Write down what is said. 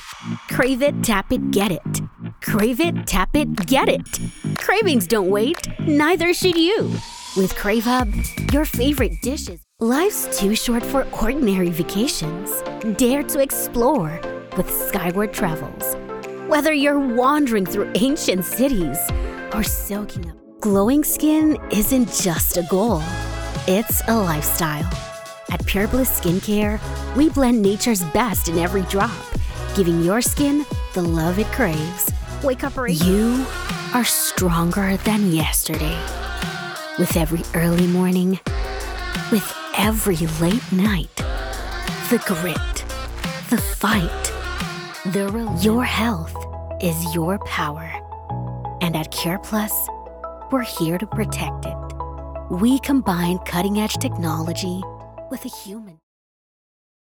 Crave it, tap it, get it. Crave it, tap it, get it. Cravings don't wait, neither should you. With Crave Hub, your favorite dishes. Life's too short for ordinary vacations. Dare to explore with Skyward Travels. Whether you're wandering through ancient cities or soaking up, glowing skin isn't just a goal, it's a lifestyle. At Pure Bliss Skincare, we blend nature's best in every drop, giving your skin the love it craves. Wake up early. You are stronger than yesterday. With every early morning, with every late night, the grit, the fight, your health is your power. And at Cure Plus, we're here to protect it. We combine cutting-edge technology with a human